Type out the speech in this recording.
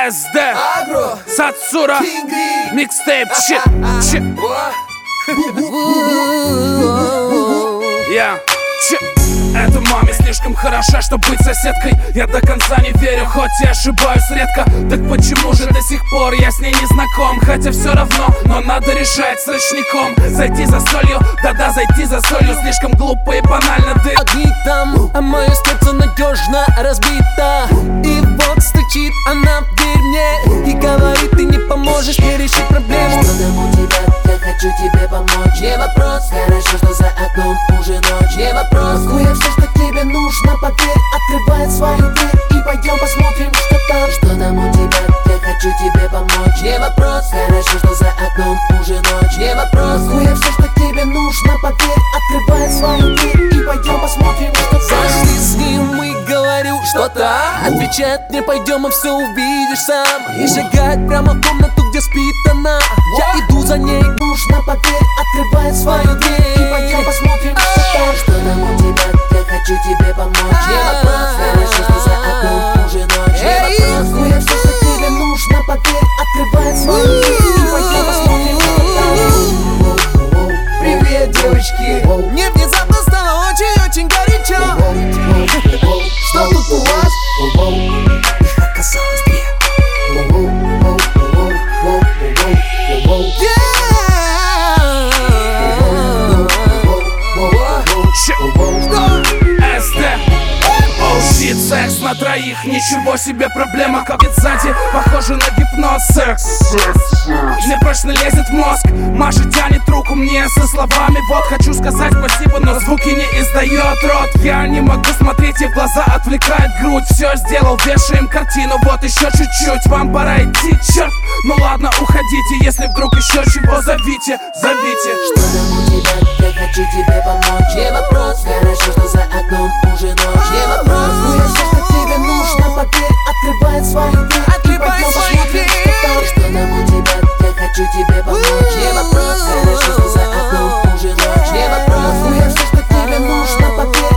СД, Сацура, микстейп, чит. Эта маме слишком хороша, чтобы быть соседкой. Я до конца не верю, хоть и ошибаюсь редко. Так почему же до сих пор я с ней не знаком? Хотя все равно, но надо решать с ручником. Зайти за солью, да-да, зайти за солью. Слишком глупо и банально, ты огни там, а мое сердце надежно разбито. И вот стучит она в дверь мне и говорит: ты не поможешь мне решить проблему. Что там у тебя? Я хочу тебе помочь. Не вопрос, хорошо, что за окном уже ночь. Не вопрос, могу я все, что тебе нужно, поверь. Открывай свою дверь и пойдем посмотрим, что там. Что там у тебя? Я хочу тебе помочь. Не вопрос, хорошо, что за окном уже ночь. Не вопрос, могу я все, что тебе нужно, поверь. Открывай свою дверь и пойдем посмотрим, что там. Зашли с ним и говорю что-то. Отвечает мне: пойдем и все увидишь сам. И шагает прямо в комнату, где спит она. Я иду за ней. Нужно, поверь, открывай свою дверь и пойдем посмотрим, что там. Что там у тебя? Я хочу тебе помочь. Не вопрос, хорошо, что за окном уже ночь. Не вопрос, но я все, что тебе нужно, поверь. Открывай свою дверь и пойдем посмотрим, что там. Привет, девочки. Мне внезапно стало очень-очень горячо. Что тут у вас? Их оказалось две. Секс на троих, ничего себе проблема. Как это сзади, похоже на гипноз. Секс мне прочно лезет в мозг. Маша тянет руку мне со словами: вот хочу сказать спасибо, но звуки не издает рот. Я не могу смотреть ей в глаза, отвлекает грудь. Все сделал, вешаем картину, вот еще чуть-чуть. Вам пора идти, черт. Ну ладно, уходите, если вдруг еще чего, зовите, зовите. Что там у тебя? Я хочу тебе помочь. Не вопрос, хорошо, что за окном уже ночь. Не вопрос, но я все, что тебе нужно, поверь. Открывай свою дверь и пойдем посмотрим, что там. Что там у тебя? Я хочу тебе